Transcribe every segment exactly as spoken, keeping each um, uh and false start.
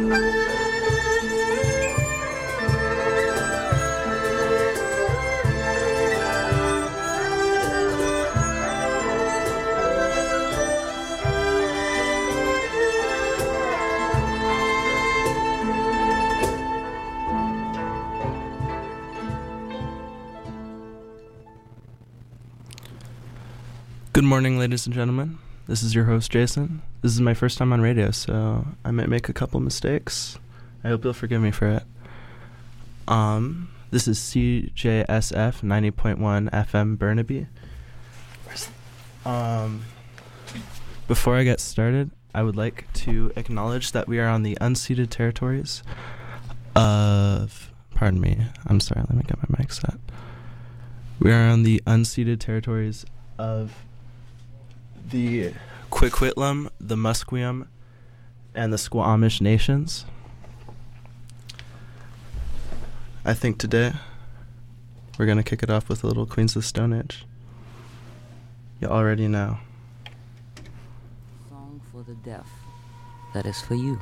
Good morning, ladies and gentlemen. This is your host, Jason. This is my first time on radio, so I might make a couple mistakes. I hope you'll forgive me for it. Um, this is C J S F ninety point one F M Burnaby. Um, before I get started, I would like to acknowledge that we are on the unceded territories of... Pardon me. I'm sorry, let me get my mic set. We are on the unceded territories of the Coquitlam, the Musqueam, and the Squamish nations. I think today we're going to kick it off with a little Queens of the Stone Age. You already know. Song for the deaf. That is for you.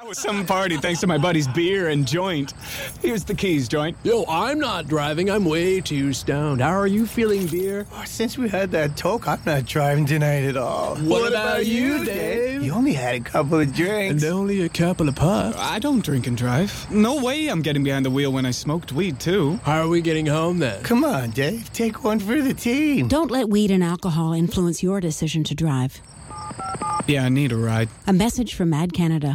I was some party thanks to my buddy's beer and joint. Here's the keys, joint. Yo, I'm not driving. I'm way too stoned. How are you feeling, beer? Oh, since we had that talk, I'm not driving tonight at all. What, what about, about you, Dave? You only had a couple of drinks. And only a couple of puffs. I don't drink and drive. No way I'm getting behind the wheel when I smoked weed, too. How are we getting home, then? Come on, Dave. Take one for the team. Don't let weed and alcohol influence your decision to drive. Yeah, I need a ride. A message from Mad Canada.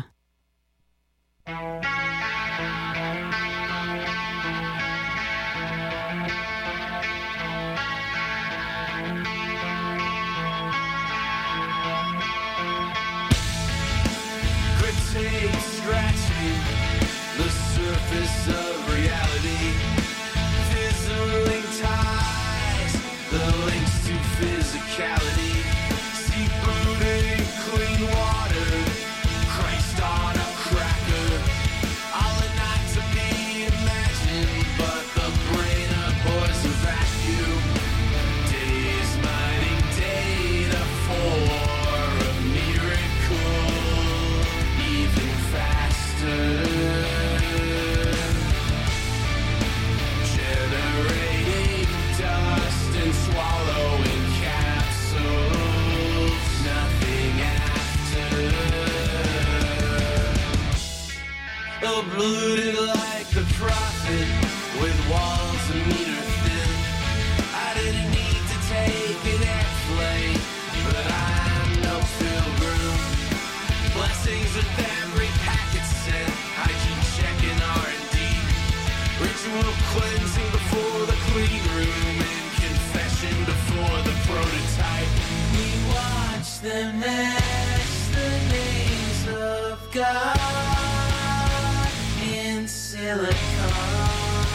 Scratching the surface of reality, fizzling ties, the links to physicality, seafood, clean water, Christ on a cracker, all a not to be imagined, but the brain abhors a vacuum, days mining data for a miracle. Generating dust and swallowing capsules, nothing after. Obluded like the prophet, with walls a meter thin. I didn't need to take an airplane, but I'm no pilgrim. Blessings with every packet sent, hygiene checking R and D, ritual cleansing before the clean room, and confession before the prototype. We watch them etch the names of God in silicon.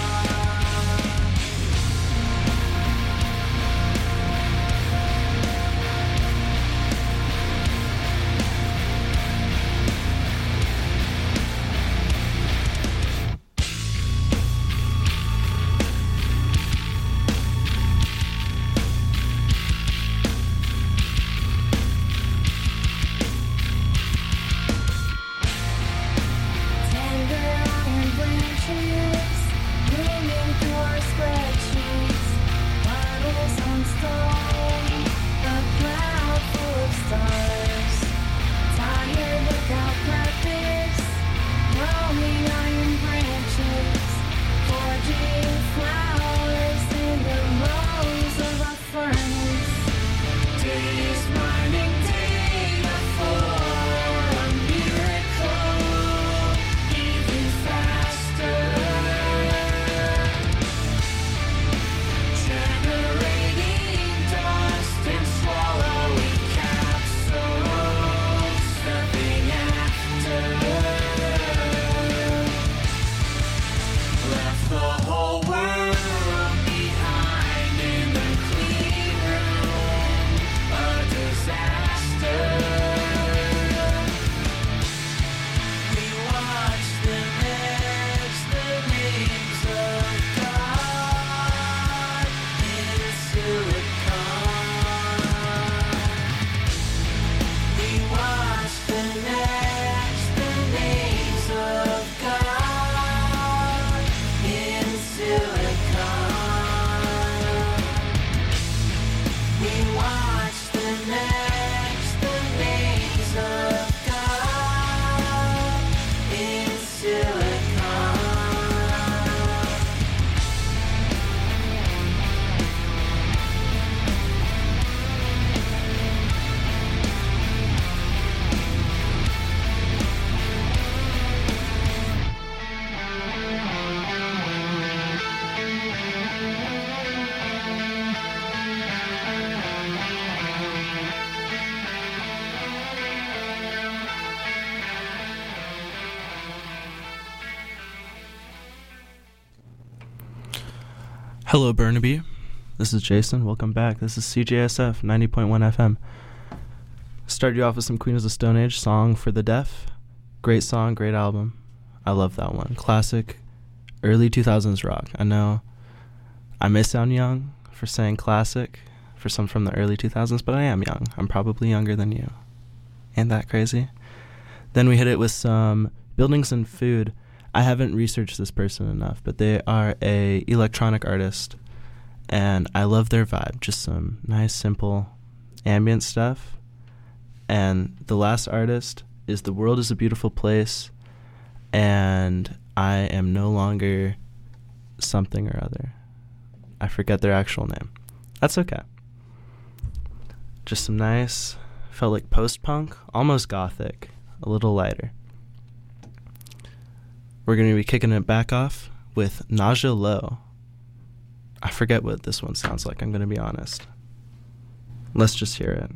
Hello, Burnaby. This is Jason. Welcome back. This is C J S F ninety point one F M. Started you off with some Queens of the Stone Age, Song for the Deaf. Great song, great album. I love that one. Classic, early two thousands rock. I know I may sound young for saying classic for some from the early two thousands, but I am young. I'm probably younger than you. Ain't that crazy? Then we hit it with some Buildings and Food. I haven't researched this person enough, but they are a electronic artist, and I love their vibe. Just some nice, simple ambient stuff. And the last artist is The World is a Beautiful Place, and I am no longer something or other. I forget their actual name. That's okay. Just some nice, felt like post-punk, almost gothic, a little lighter. We're going to be kicking it back off with Nausea Low. I forget what this one sounds like, I'm going to be honest. Let's just hear it.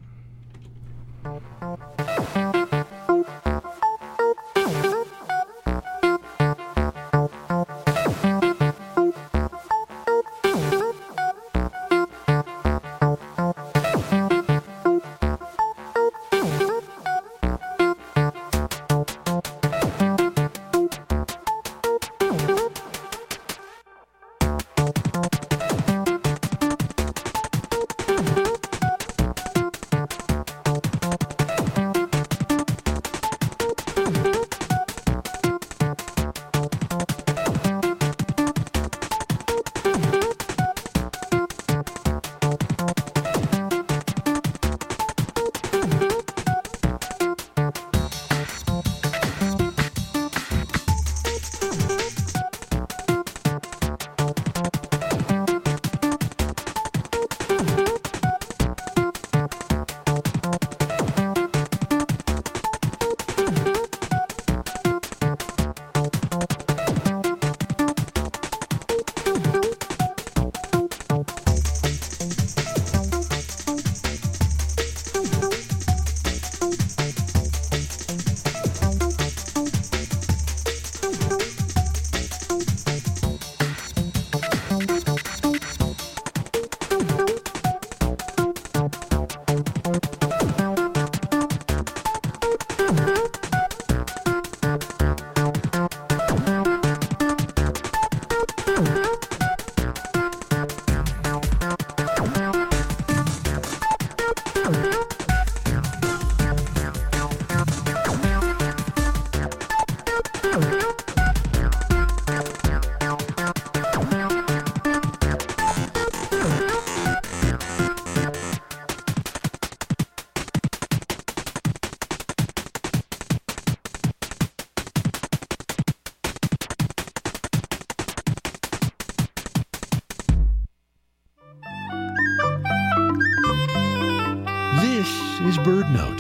is Bird Note.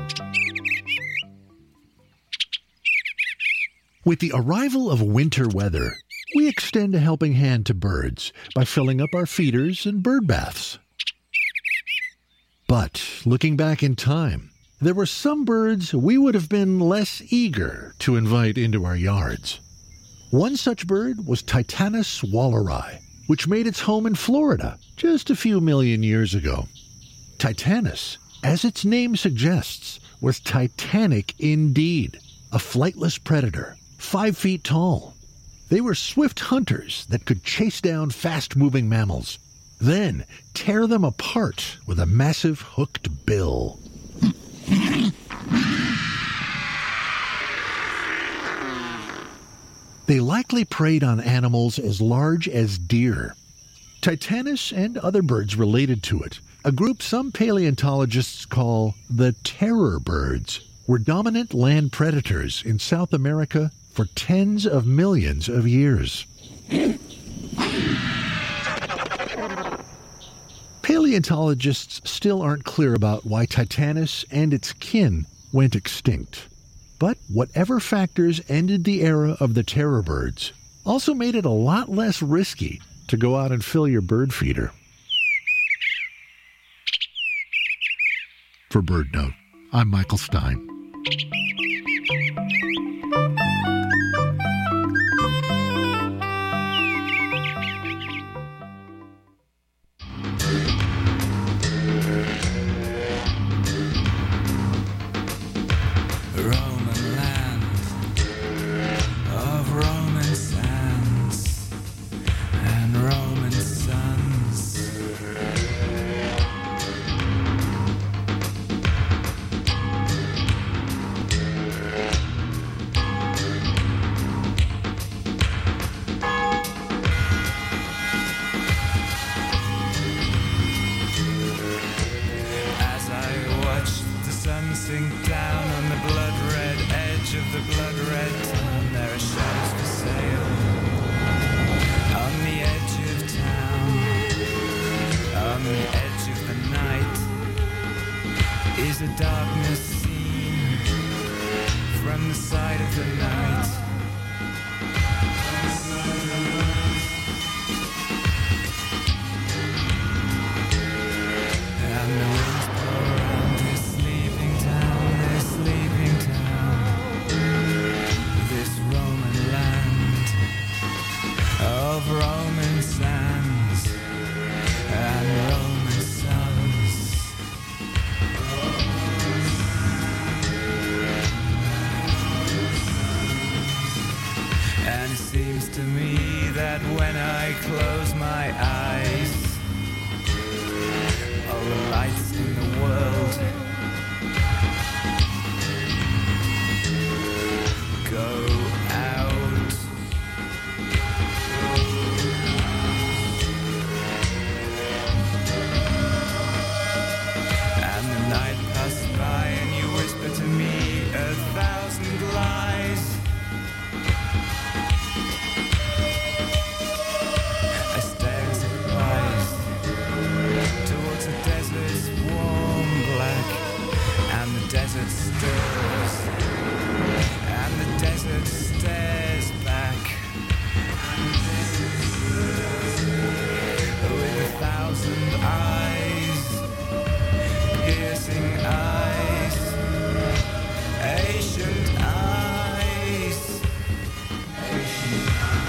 With the arrival of winter weather, we extend a helping hand to birds by filling up our feeders and bird baths. But looking back in time, there were some birds we would have been less eager to invite into our yards. One such bird was Titanus walleri, which made its home in Florida just a few million years ago. Titanus, as its name suggests, was titanic indeed, a flightless predator, five feet tall. They were swift hunters that could chase down fast-moving mammals, then tear them apart with a massive hooked bill. They likely preyed on animals as large as deer. Titanus and other birds related to it, a group some paleontologists call the terror birds, were dominant land predators in South America for tens of millions of years. Paleontologists still aren't clear about why Titanus and its kin went extinct. But whatever factors ended the era of the terror birds also made it a lot less risky to go out and fill your bird feeder. For Bird Note, I'm Michael Stein. And it seems to me that when I close my eyes, all the lights in the world go out. And the night passed by and you whisper to me a thousand lies. I stare surprised towards the desert's warm black, and the desert stirs, and the desert stares back with a thousand eyes, piercing eyes, ancient eyes, ancient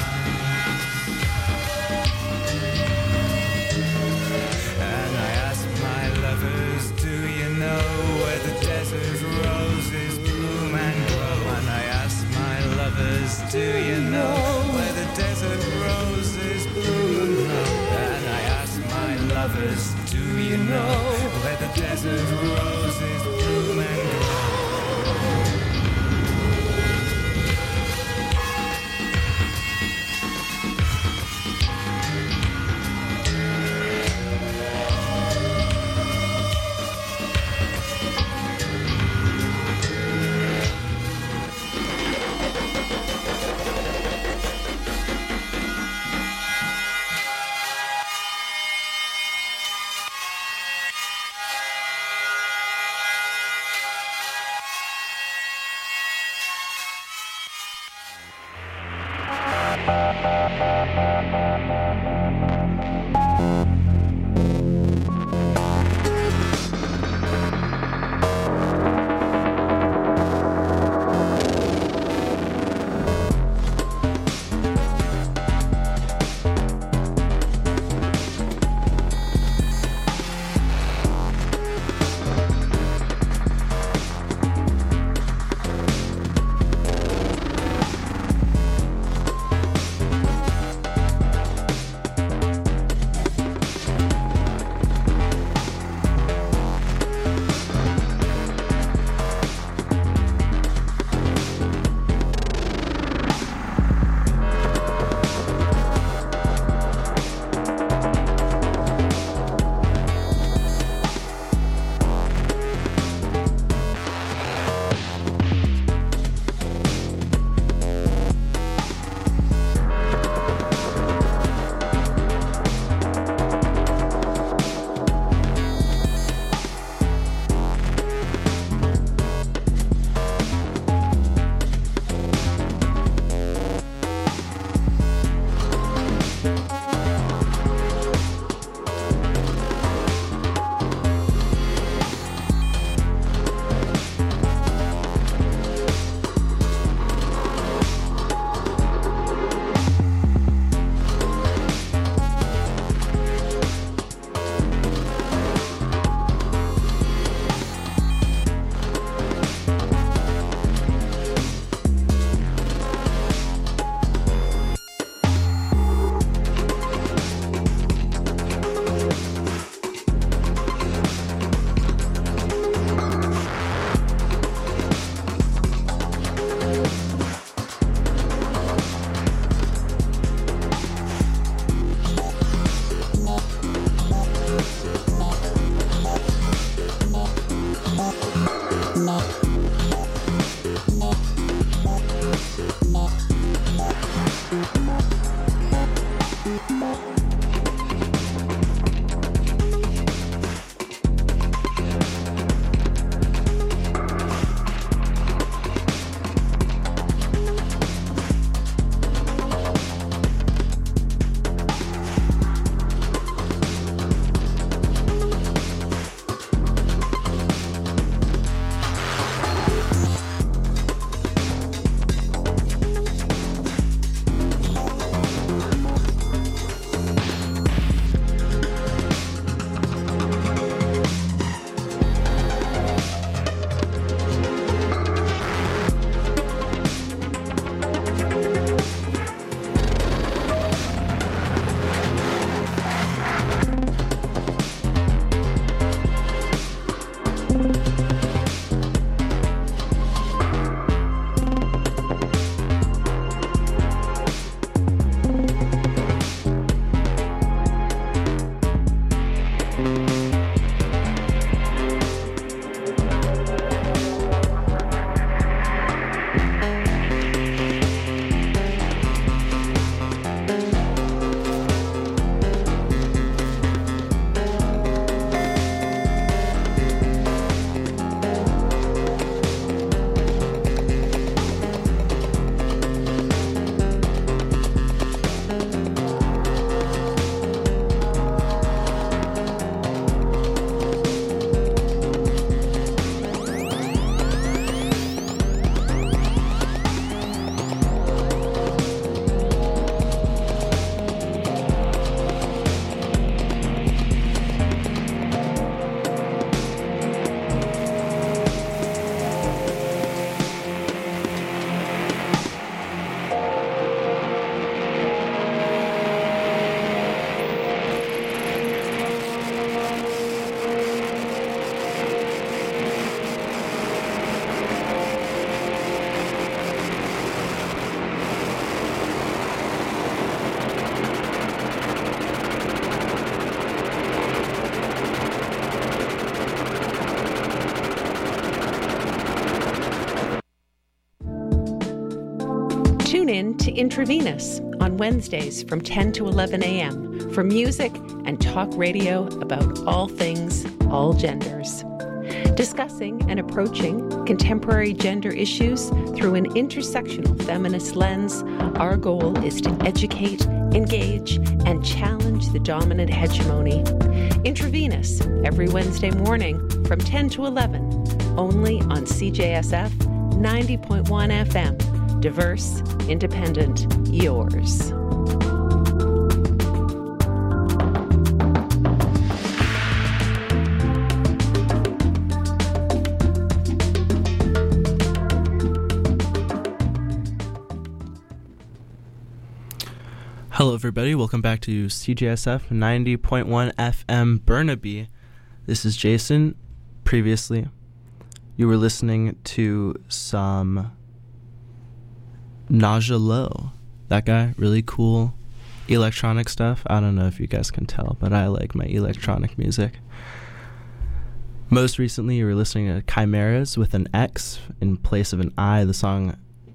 and I ask my lovers, do you know where the desert roses bloom and grow? And I ask my lovers, do you know where the desert roses bloom and grow? And I ask my lovers, do you know where the desert roses bloom and grow? in to Intravenous on Wednesdays from ten to eleven a.m. for music and talk radio about all things, all genders. Discussing and approaching contemporary gender issues through an intersectional feminist lens, our goal is to educate, engage, and challenge the dominant hegemony. Intravenous, every Wednesday morning from ten to eleven, only on C J S F ninety point one F M. Diverse, independent, yours. Hello, everybody. Welcome back to C J S F ninety point one F M Burnaby. This is Jason. Previously, you were listening to some Naja Low. That guy, really cool electronic stuff. I don't know if you guys can tell, but I like my electronic music. Most recently, you were listening to Chimeras with an X in place of an I. The song,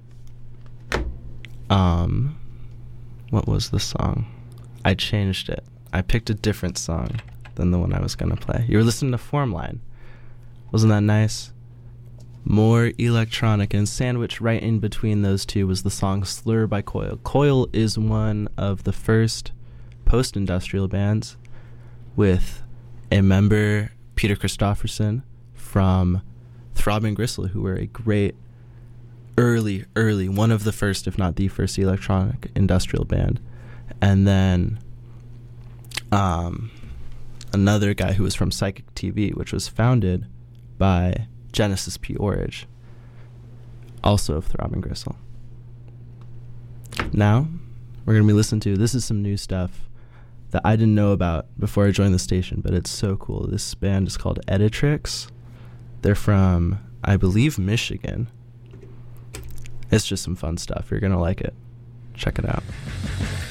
um, what was the song? I changed it. I picked a different song than the one I was going to play. You were listening to Formline. Wasn't that nice? More electronic, and sandwiched right in between those two was the song Slur by Coil. Coil is one of the first post-industrial bands with a member, Peter Christopherson, from Throbbing Gristle, who were a great early, early, one of the first, if not the first, electronic industrial band. And then um, another guy who was from Psychic T V, which was founded by Genesis P. Orridge, also of Throbbing Gristle. Now, we're going to be listening to, this is some new stuff that I didn't know about before I joined the station, but it's so cool. This band is called Editrix. They're from, I believe, Michigan. It's just some fun stuff. You're going to like it. Check it out.